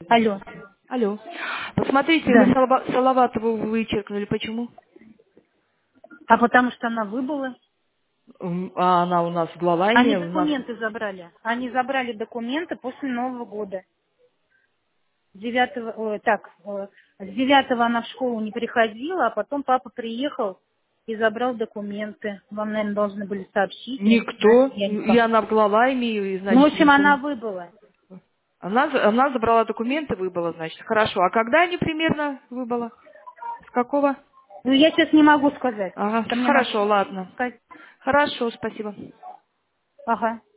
Алло. Алло. Посмотрите, вы Да. Салаватову вычеркнули. Почему? А потому что она выбыла. А она у нас в Они Главайме, у нас... документы забрали. Они забрали документы после Нового года. С 9 она в школу не приходила, а потом папа приехал и забрал документы. Вам, наверное, должны были сообщить. Да? Никто. Я не И помню. она в Главайме, и, Ну, в значит, общем, никто... она выбыла. Она забрала документы, выбыла, значит. Хорошо. А когда они примерно выбыла? С какого? Ну, я сейчас не могу сказать. Ага. Это мне надо Хорошо, ладно. сказать. Хорошо, спасибо. Ага.